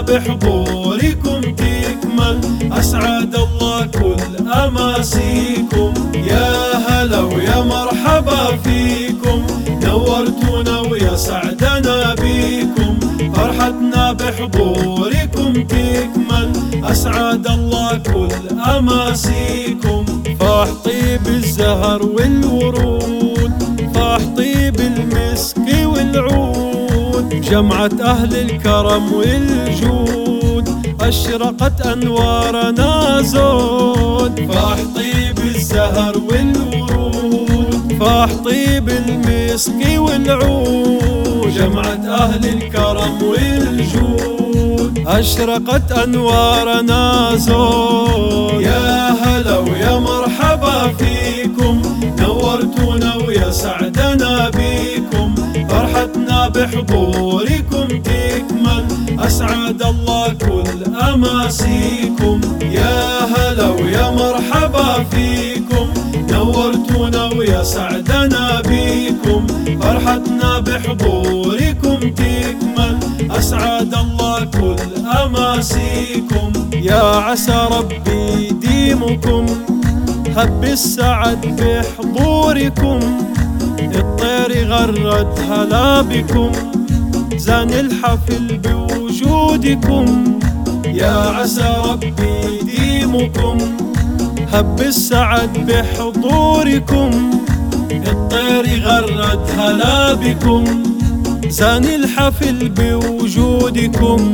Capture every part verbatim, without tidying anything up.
بحضوركم تكمل، أسعد الله كل أماسيكم. يا هلا ويا مرحبا فيكم، نورتونا ويا سعدنا بيكم. فرحتنا بحضوركم تكمل، أسعد الله كل أماسيكم. فاح طيب الزهر والورود، فاح طيب المسك والعود، جمعة أهل الكرم والجود، أشرقت أنوارنا زود. فاح طيب الزهر والورود، فاح طيب المسك والعود، جمعة أهل الكرم والجود، أشرقت أنوارنا زود. يا هلا ويا مرحبا فيكم، نورتونا ويا سعدنا بيكم. فرحتنا بحضوركم تكمل، أسعد الله كل أماسيكم. يا هلا ويا مرحبا فيكم، نورتونا ويا سعدنا بيكم. فرحتنا بحضوركم تكمل، أسعد الله كل أماسيكم. يا عسى ربي يديمكم، هب السعد بحضوركم. الطير غرد هلا بكم، زان الحفل بوجودكم. يا عسى ربي يديمكم، هب السعد بحضوركم. الطير غرد هلا بكم، زان الحفل بوجودكم.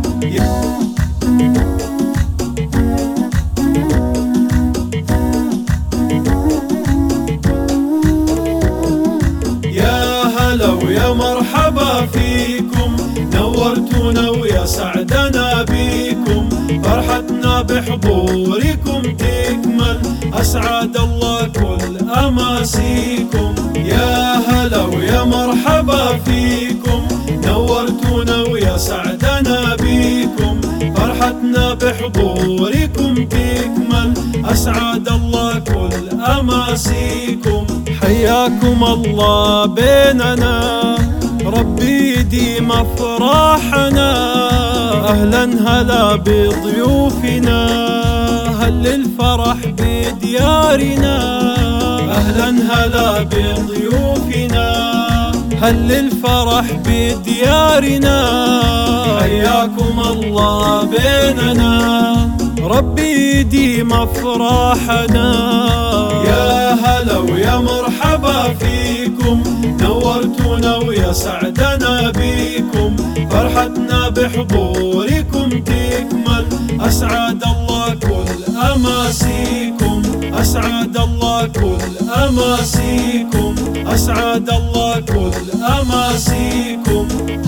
ويا مرحبا فيكم، نورتونا ويا سعدنا بيكم. فرحتنا بحضوركم تكمل، أسعد الله كل أماسيكم. يا هلا ويا مرحبا فيكم، نورتونا ويا سعدنا بيكم. فرحتنا بحضوركم تكمل، أسعد الله كل أماسيكم. حياكم الله بيننا، ربي يديم أفراحنا. أهلا هلا بضيوفنا، هل الفرح بديارنا. أهلا هلا بضيوفنا، هل الفرح بديارنا. حياكم الله بيننا، ربي يديم أفراحنا. يا هلا ويا مرحبا فيكم، نورتونا ويا سعدنا بيكم. فرحتنا بحضوركم تكمل، أسعد الله كل أماسيكم. أسعد الله كل أماسيكم، أسعد الله كل أماسيكم.